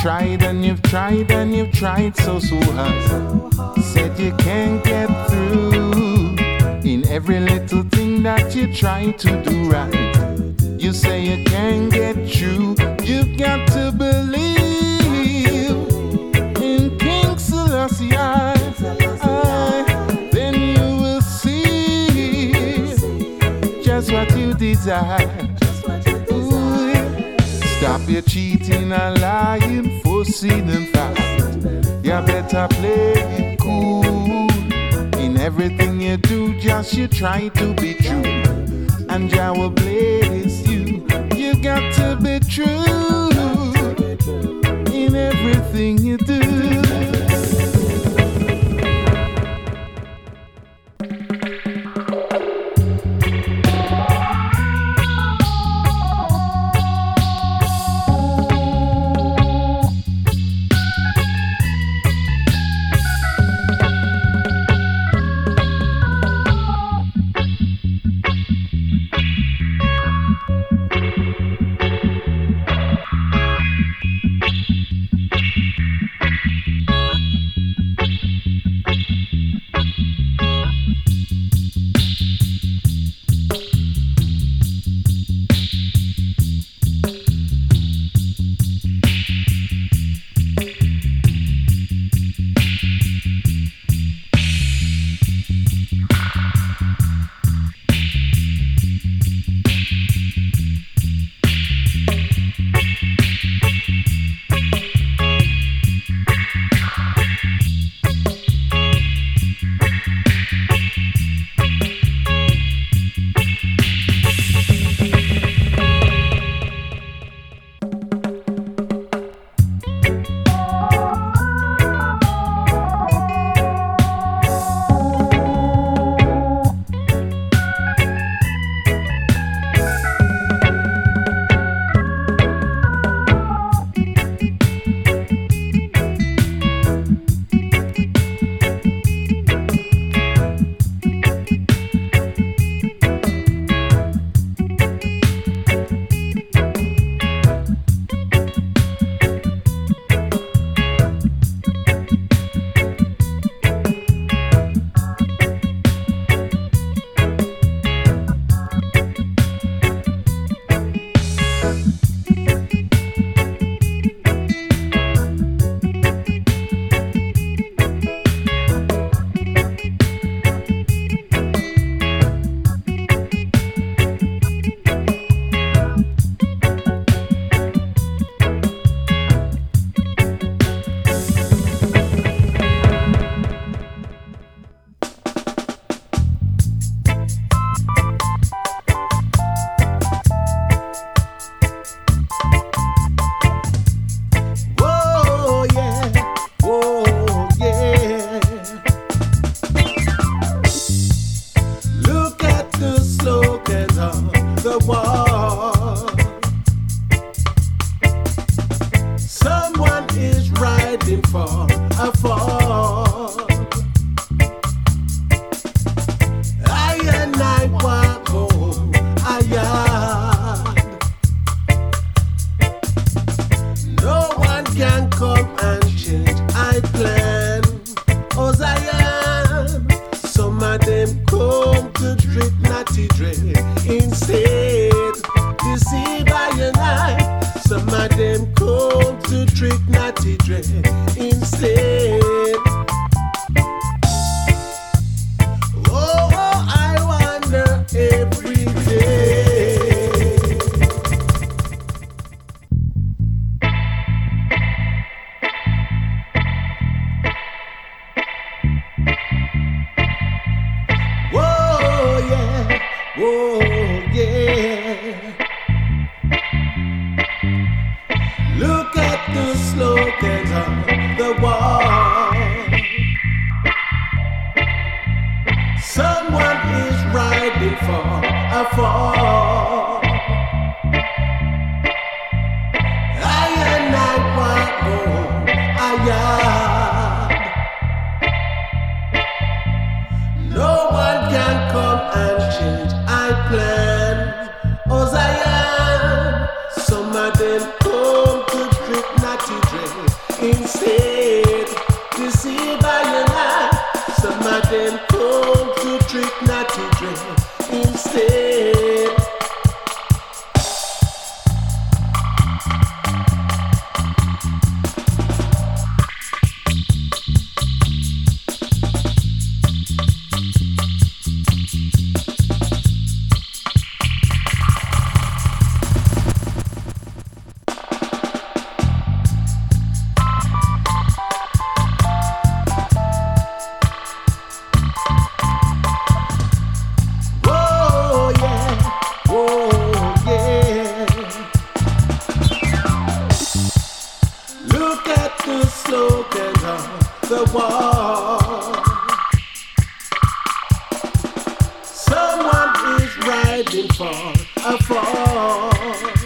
tried and you've tried and you've tried so hard. Said you can't get through in every little thing that you try to do right. You say you can't get through. You've got to believe in King Selassie. Then you will see just what you desire. Stop your cheating and lying, fussing and fast. You better play it cool. In everything you do, just you try to be true. And Jah will bless you. You got to be true in everything you do. Some of them come to drink natty drink slogan of the war. Someone is riding for a fall.